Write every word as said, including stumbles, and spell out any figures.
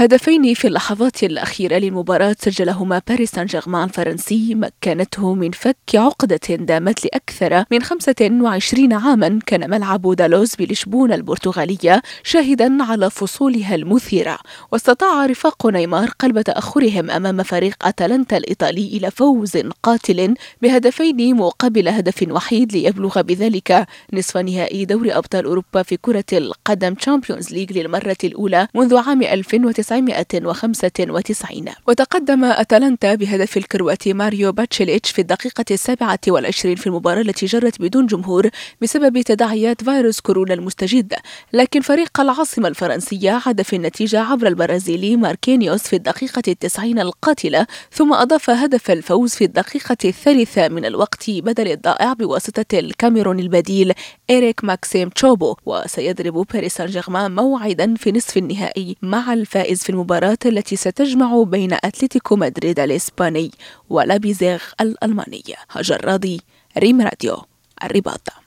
هدفين في اللحظات الأخيرة للمباراة سجلهما باريس سان جيرمان الفرنسي مكنته من فك عقدة دامت لأكثر من خمسة وعشرين عاما. كان ملعب دالوز بلشبونة البرتغالية شاهدا على فصولها المثيرة، واستطاع رفاق نيمار قلب تأخرهم أمام فريق أتلانتا الإيطالي إلى فوز قاتل بهدفين مقابل هدف وحيد، ليبلغ بذلك نصف نهائي دوري أبطال أوروبا في كرة القدم تشامبيونز ليج للمرة الأولى منذ عام ألف وتسعمائة وخمسة وتسعين. وتقدم أتلانتا بهدف الكرواتي ماريو باتشيليتش في الدقيقة السابعة والعشرين في المباراة التي جرت بدون جمهور بسبب تداعيات فيروس كورونا المستجد، لكن فريق العاصمة الفرنسية عاد في النتيجة عبر البرازيلي ماركينيوس في الدقيقة التسعين القاتلة، ثم أضاف هدف الفوز في الدقيقة الثالثة من الوقت بدل الضائع بواسطة الكاميرون البديل إريك ماكسيم تشوبو. وسيضرب باريس سان جيرمان موعدا في نصف النهائي مع الفائز في المباراة التي ستجمع بين أتلتيكو مدريد الإسباني ولابيزيغ الألماني. هاجر راضي، ريم راديو، الرباط.